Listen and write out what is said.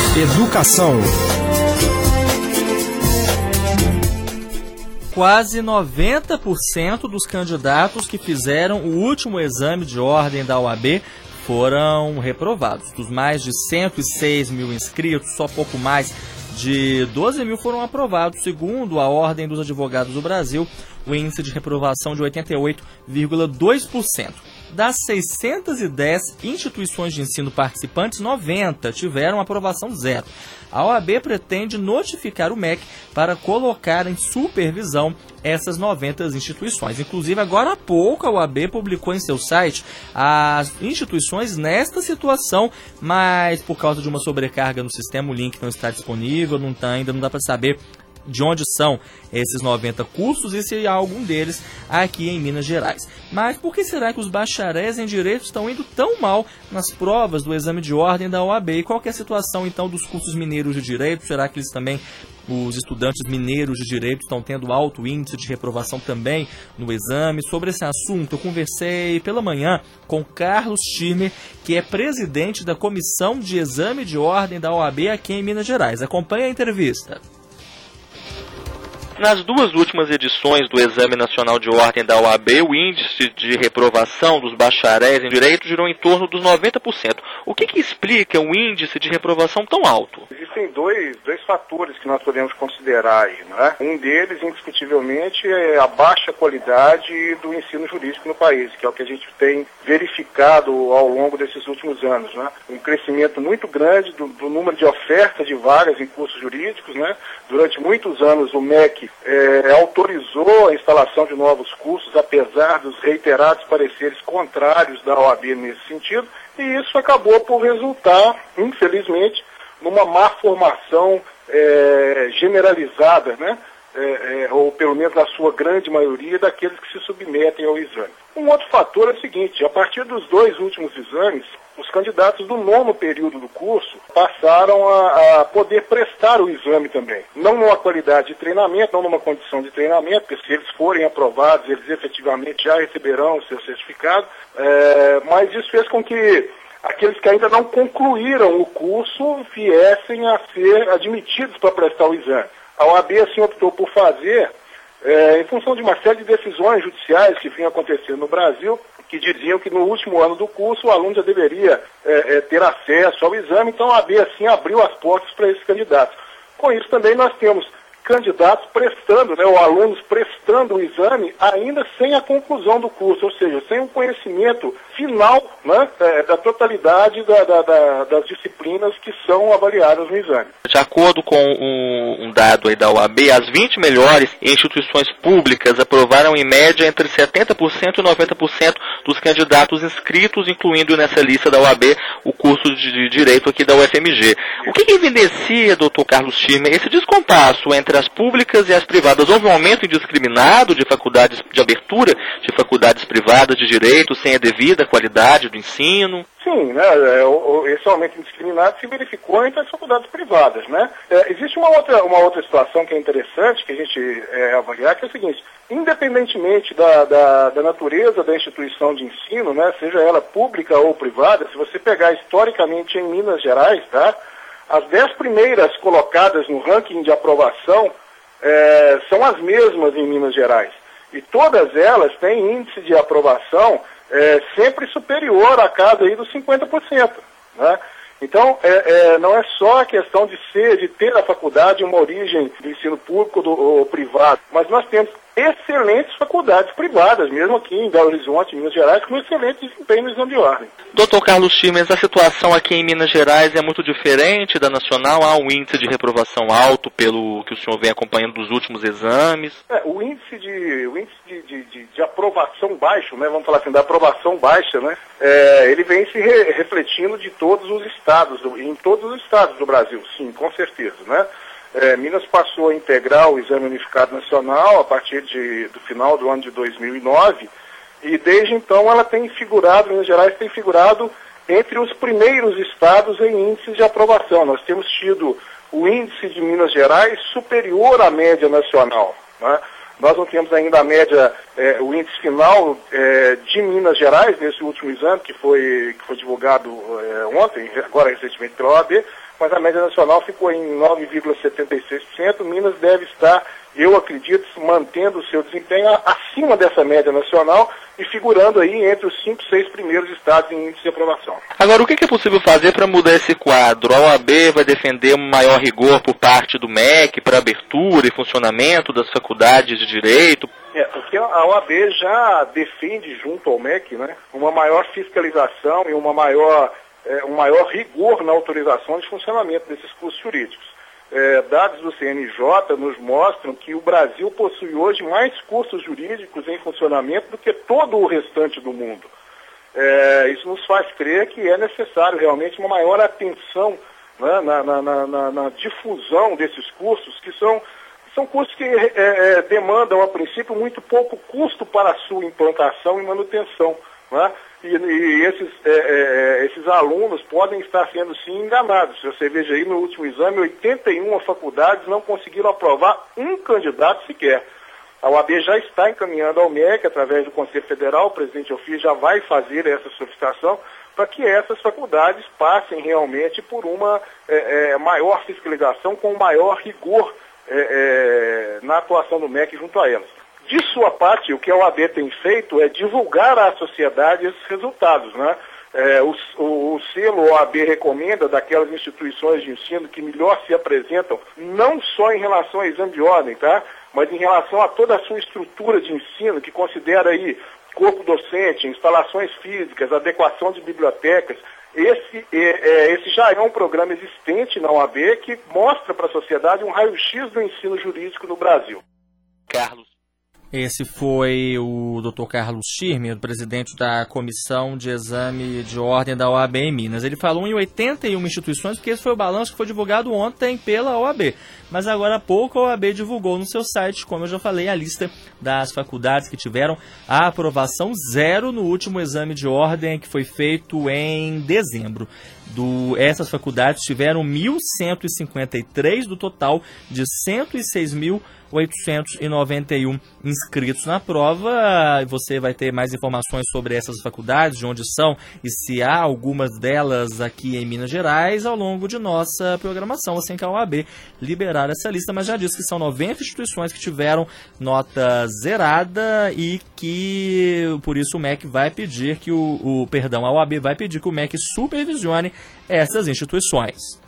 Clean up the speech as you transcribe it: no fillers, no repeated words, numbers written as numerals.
Educação. Quase 90% dos candidatos que fizeram o último exame de ordem da OAB foram reprovados. Dos mais de 106 mil inscritos, só pouco mais de 12 mil foram aprovados. Segundo a Ordem dos Advogados do Brasil, o índice de reprovação de 88,2%. Das 610 instituições de ensino participantes, 90 tiveram aprovação zero. A OAB pretende notificar o MEC para colocar em supervisão essas 90 instituições. Inclusive, agora há pouco, a OAB publicou em seu site as instituições nesta situação, mas por causa de uma sobrecarga no sistema, o link não está disponível, ainda não dá para saber de onde são esses 90 cursos e se há algum deles aqui em Minas Gerais. Mas por que será que os bacharéis em Direito estão indo tão mal nas provas do exame de ordem da OAB? E qual que é a situação, então, dos cursos mineiros de Direito? Será que eles também, os estudantes mineiros de Direito, estão tendo alto índice de reprovação também no exame? Sobre esse assunto, eu conversei pela manhã com Carlos Schirmer, que é presidente da Comissão de Exame de Ordem da OAB aqui em Minas Gerais. Acompanhe a entrevista. Nas duas últimas edições do Exame Nacional de Ordem da OAB, o índice de reprovação dos bacharéis em Direito girou em torno dos 90%. O que explica o índice de reprovação tão alto? Existem dois fatores que nós podemos considerar aí, né? Um deles, indiscutivelmente, é a baixa qualidade do ensino jurídico no país, que é o que a gente tem verificado ao longo desses últimos anos, né? Um crescimento muito grande do número de ofertas de vagas em cursos jurídicos, né? Durante muitos anos o MEC autorizou a instalação de novos cursos, apesar dos reiterados pareceres contrários da OAB nesse sentido, e isso acabou por resultar, infelizmente, numa má formação generalizada, né? Ou pelo menos na sua grande maioria, daqueles que se submetem ao exame. Um outro fator é o seguinte: a partir dos dois últimos exames, os candidatos do 9º período do curso passaram a poder prestar o exame também. Não numa qualidade de treinamento, não numa condição de treinamento, porque se eles forem aprovados, eles efetivamente já receberão o seu certificado, mas isso fez com que aqueles que ainda não concluíram o curso viessem a ser admitidos para prestar o exame. A OAB assim optou por fazer, em função de uma série de decisões judiciais que vinham acontecendo no Brasil, que diziam que no último ano do curso o aluno já deveria ter acesso ao exame, então a OAB assim abriu as portas para esses candidatos. Com isso também nós temos candidatos prestando, né, ou alunos prestando o exame ainda sem a conclusão do curso, ou seja, sem o conhecimento final, né, da totalidade das disciplinas que são avaliadas no exame. De acordo com um dado aí da OAB, as 20 melhores instituições públicas aprovaram em média entre 70% e 90% dos candidatos inscritos, incluindo nessa lista da OAB o curso de Direito aqui da UFMG. O que evidencia, doutor Carlos Schirmer, esse descompasso entre as públicas e as privadas? Houve um aumento indiscriminado de faculdades, de abertura de faculdades privadas de Direito sem a devida qualidade do ensino? Sim, né, esse aumento indiscriminado se verificou entre as faculdades privadas, né? Existe uma outra situação que é interessante que a gente avaliar, que é o seguinte: independentemente da natureza da instituição de ensino, né, seja ela pública ou privada, se você pegar historicamente em Minas Gerais, tá, as 10 primeiras colocadas no ranking de aprovação são as mesmas em Minas Gerais. E todas elas têm índice de aprovação sempre superior à casa aí dos 50%. Né? Então, não é só a questão de ter a faculdade uma origem do ensino público ou privado, mas nós temos excelentes faculdades privadas, mesmo aqui em Belo Horizonte, Minas Gerais, com excelente desempenho no exame de ordem. Doutor Carlos Schirmer, a situação aqui em Minas Gerais é muito diferente da nacional? Há um índice de reprovação alto pelo que o senhor vem acompanhando dos últimos exames? O índice de aprovação baixo, né, vamos falar assim, da aprovação baixa, né, ele vem se refletindo de todos os estados, em todos os estados do Brasil, sim, com certeza, né? Minas passou a integrar o Exame Unificado Nacional a partir do final do ano de 2009 e desde então ela tem figurado, Minas Gerais tem figurado entre os primeiros estados em índices de aprovação. Nós temos tido o índice de Minas Gerais superior à média nacional, né? Nós não temos ainda a média, o índice final de Minas Gerais, nesse último exame que foi divulgado ontem, agora recentemente pela OAB, mas a média nacional ficou em 9,76%. Minas deve estar, eu acredito, mantendo o seu desempenho acima dessa média nacional e figurando aí entre os 5, 6 primeiros estados em índice de aprovação. Agora, o que é possível fazer para mudar esse quadro? A OAB vai defender um maior rigor por parte do MEC para abertura e funcionamento das faculdades de Direito? Porque a OAB já defende junto ao MEC, né, uma maior fiscalização e um maior rigor na autorização de funcionamento desses cursos jurídicos. Dados do CNJ nos mostram que o Brasil possui hoje mais cursos jurídicos em funcionamento do que todo o restante do mundo. Isso nos faz crer que é necessário realmente uma maior atenção, né, na difusão desses cursos, que são cursos que demandam, a princípio, muito pouco custo para a sua implantação e manutenção, né? E esses alunos podem estar sendo, sim, enganados. Você veja aí, no último exame, 81 faculdades não conseguiram aprovar um candidato sequer. A OAB já está encaminhando ao MEC, através do Conselho Federal, o presidente Eufir já vai fazer essa solicitação para que essas faculdades passem realmente por uma maior fiscalização, com maior rigor na atuação do MEC junto a elas. De sua parte, o que a OAB tem feito é divulgar à sociedade esses resultados, né? O selo OAB recomenda daquelas instituições de ensino que melhor se apresentam, não só em relação ao exame de ordem, tá? Mas em relação a toda a sua estrutura de ensino, que considera aí corpo docente, instalações físicas, adequação de bibliotecas. Esse já é um programa existente na OAB que mostra para a sociedade um raio-x do ensino jurídico no Brasil. Carlos. Esse foi o Dr. Carlos Schirmer, presidente da Comissão de Exame de Ordem da OAB em Minas. Ele falou em 81 instituições, porque esse foi o balanço que foi divulgado ontem pela OAB. Mas agora há pouco a OAB divulgou no seu site, como eu já falei, a lista das faculdades que tiveram a aprovação 0 no último exame de ordem que foi feito em dezembro. Essas faculdades tiveram 1.153 do total de 106.891 inscritos na prova. Você vai ter mais informações sobre essas faculdades, de onde são e se há algumas delas aqui em Minas Gerais ao longo de nossa programação, assim que a OAB liberar essa lista. Mas já disse que são 90 instituições que tiveram nota zerada e que por isso o MEC vai pedir que a OAB vai pedir que o MEC supervisione essas instituições.